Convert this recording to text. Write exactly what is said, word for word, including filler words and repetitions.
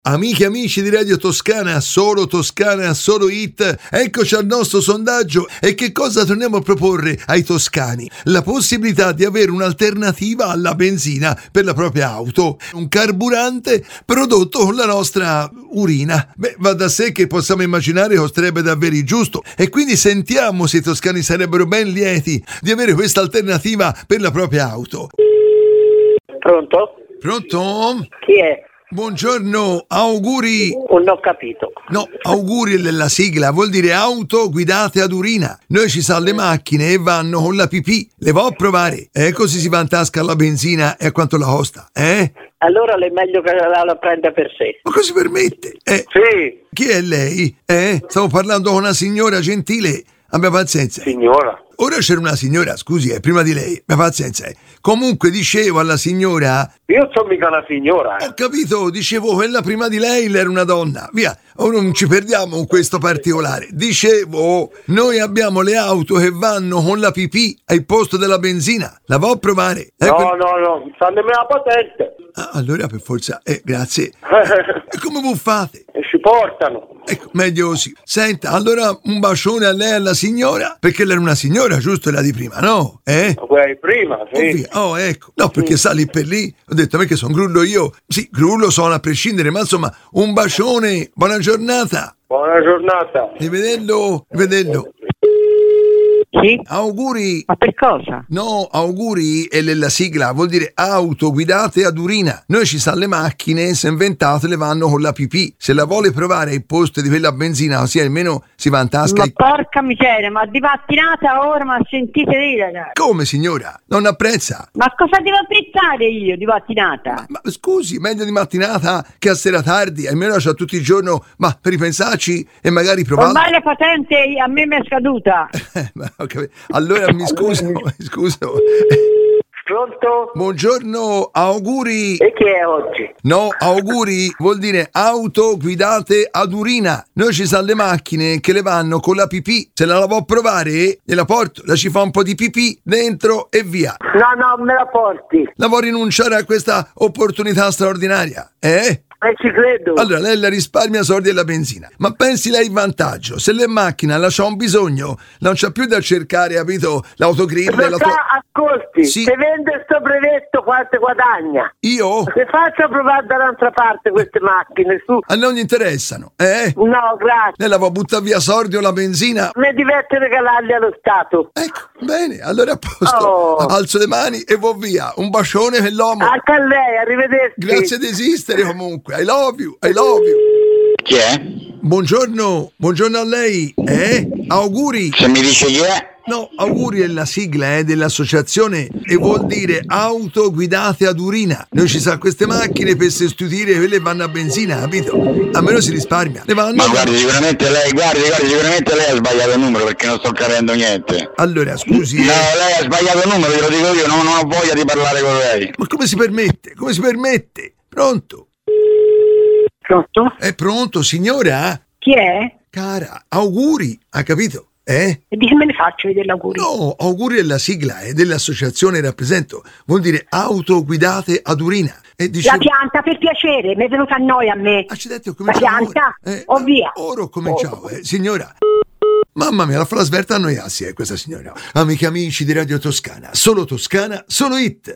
Amiche e amici di Radio Toscana, solo Toscana, solo hit, eccoci al nostro sondaggio. E che cosa torniamo a proporre ai toscani? La possibilità di avere un'alternativa alla benzina per la propria auto, un carburante prodotto con la nostra urina. Beh, va da sé che possiamo immaginare costerebbe davvero il giusto, e quindi sentiamo se i toscani sarebbero ben lieti di avere questa alternativa per la propria auto. Pronto? Pronto? Chi è? Buongiorno, auguri. Non ho capito. No, auguri è la sigla, vuol dire auto guidate ad urina. Noi ci sa le macchine e vanno con la pipì. Le va a provare? E così si va in tasca la benzina e a quanto la costa, eh? Allora è meglio che la, la prenda per sé. Ma cosa si permette? Eh, Sì, chi è lei? Eh? Stavo parlando con una signora gentile. Abbia pazienza. signora. Ora c'era una signora, scusi, eh, prima di lei. Abbia pazienza. eh. Comunque dicevo alla signora... Io sono mica una signora. Ho capito, dicevo quella prima di lei era una donna. Via, ora non ci perdiamo con questo particolare. Dicevo, noi abbiamo le auto che vanno con la pipì al posto della benzina. La va a provare? Eh, No, per- no, no, sta nemmeno la patente. Ah, allora per forza, eh, grazie. E come voi fate? E ci portano. Ecco, meglio così. Senta, allora un bacione a lei e alla signora, perché lei era una signora, giusto? Era di prima, no? Eh? Quella di prima, sì. Ovvio. Oh, ecco. No, perché sa lì per lì, ho detto a me che sono grullo io. Sì, grullo sono a prescindere, ma insomma, un bacione, buona giornata. Buona giornata. Rivederlo, rivederlo. Sì? Auguri. Ma per cosa? No, auguri è la sigla, vuol dire auto guidate ad urina. Noi ci sa le macchine, se inventate le vanno con la pipì. Se la vuole provare al posto di quella a benzina, così almeno si va in tasca. Ma e- porca miseria, ma di mattinata ora ma sentite dire? Come signora? Non apprezza? Ma cosa devo apprezzare io di mattinata? Ma scusi, meglio di mattinata che a sera tardi, almeno c'ha tutto il giorno, ma per ripensarci e magari provare. Ormai la patente a me mi è scaduta. Allora mi scuso, mi scuso. Pronto? Buongiorno, auguri. E chi è oggi? No, auguri vuol dire auto guidate ad urina. Noi ci sa le macchine che le vanno con la pipì. Se la vuò provare, gliela porto, la ci fa un po' di pipì dentro e via. No, no, me la porti. La vuoi rinunciare a questa opportunità straordinaria? Eh? E ci credo. Allora lei la risparmia soldi e la benzina. Ma pensi lei il vantaggio? Se le macchine la c'ha un bisogno, non c'ha più da cercare, capito? L'autogrill e Ma l'auto... sta, ascolti, Sì. se vende sto brevetto quanto guadagna? Io? Se faccio provare dall'altra parte queste macchine, su. A non gli interessano, eh? No, grazie. Lei la vuoi buttare via soldi o la benzina? Mi diverte regalarli allo Stato. Ecco, bene, allora a posto. Oh. Alzo le mani e vo via. Un bacione per l'uomo. Anche a lei, arrivederci. Grazie di esistere comunque. I love you, I love you. Chi è? Buongiorno, buongiorno a lei. Eh? Auguri. Se mi dice chi è? No, auguri è la sigla eh, dell'associazione e vuol dire auto guidate ad urina. Noi ci sa queste macchine per sostituire quelle che vanno a benzina, capito? A meno si risparmia. Le vanno... Ma guardi, sicuramente lei, guardi, guardi, sicuramente lei ha sbagliato il numero perché non sto capendo niente. Allora, scusi. No, eh, lei ha sbagliato il numero, glielo dico io, non, non ho voglia di parlare con lei. Ma come si permette? Come si permette? Pronto? Pronto? È pronto, signora? Chi è? Cara, auguri, ha capito? Eh? E di che me ne faccio vedere l'auguri? No, auguri è la sigla è dell'associazione rappresento, vuol dire auto guidate ad urina. E dice... La pianta, per piacere, mi è venuta a noia a me. Accidenti, ho La cominciato pianta? ora. Eh, O via. Ora ho cominciato, eh, signora. Mamma mia, la fa la svelta annoiarsi, eh, questa signora. Amiche e amici di Radio Toscana, solo Toscana, solo hit.